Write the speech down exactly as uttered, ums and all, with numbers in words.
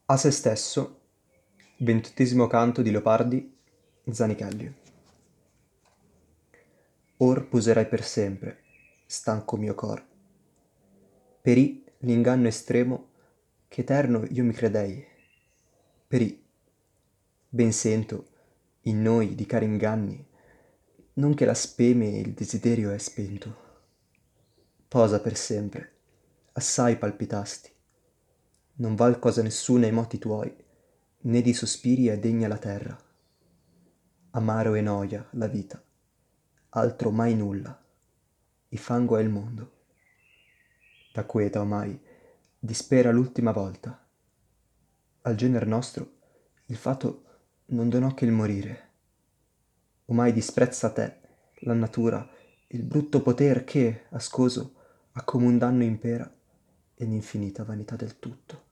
A se stesso, ventottesimo canto di Leopardi, Zanichelli. Or poserai per sempre, stanco mio cor. Perì l'inganno estremo che eterno io mi credei. Perì, ben sento, in noi di cari inganni, non che la speme e il desiderio è spento. Posa per sempre, assai palpitasti. Non val cosa nessuna i moti tuoi, né di sospiri è degna la terra. Amaro e noia la vita, altro mai nulla, e fango è il mondo. Da queta omai dispera l'ultima volta. Al gener nostro il fato non donò che il morire. Omai disprezza te, la natura, il brutto poter che, ascoso, a comun danno impera, e l'infinita vanità del tutto.